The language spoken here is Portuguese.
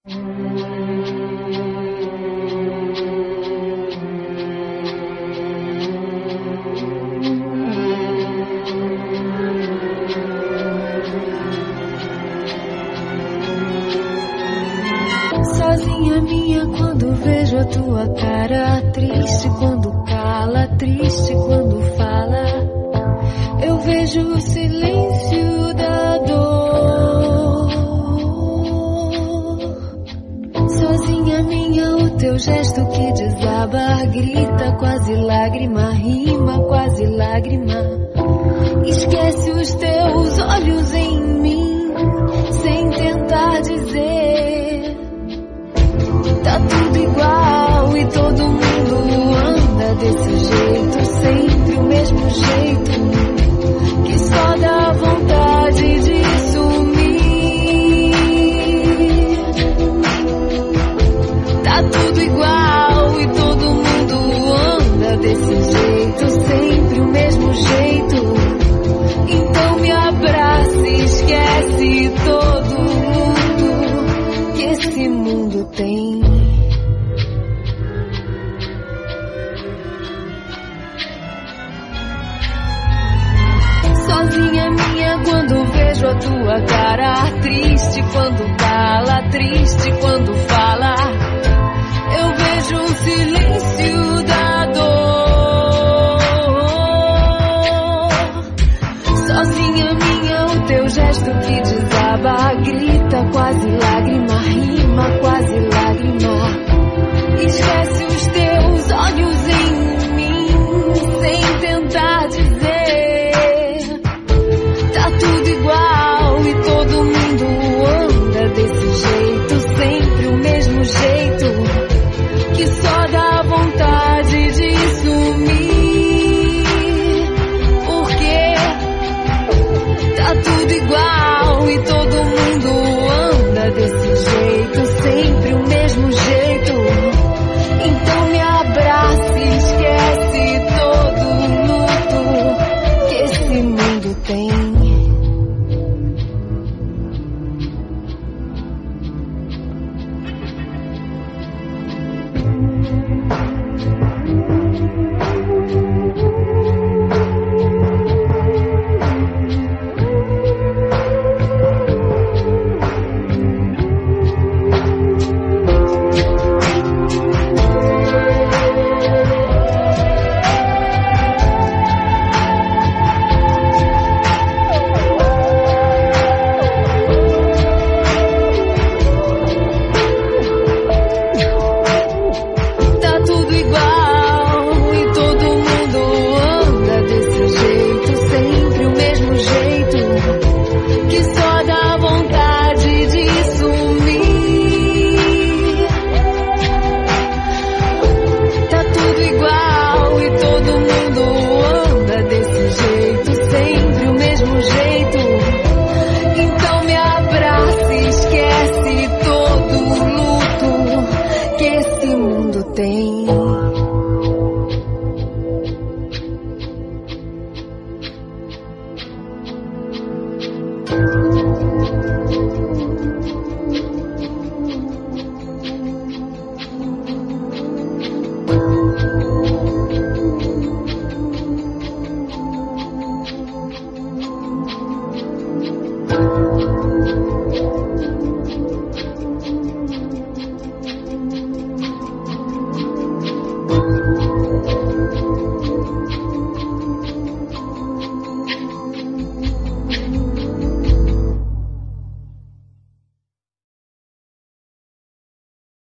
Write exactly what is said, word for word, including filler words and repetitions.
Sozinha minha quando vejo a tua cara, triste quando cala, triste quando fala. Eu vejo o silêncio da dor. Sozinha minha o teu gesto que desaba, grita quase lágrima, rima quase lágrima. Esquece os teus olhos em mim, sem tentar dizer. Tá tudo igual e todo mundo anda desse jeito, sempre o mesmo jeito, que só dá vontade de sumir. Tá tudo igual e todo mundo anda desse jeito, sempre o mesmo jeito. Então me abraça e esquece todo mundo que esse mundo tem. Sozinha minha quando vejo a tua cara, triste quando cala, triste quando fala. Eu vejo o silêncio da dor. Sozinha minha o teu gesto que desaba, grita quase lágrima, ri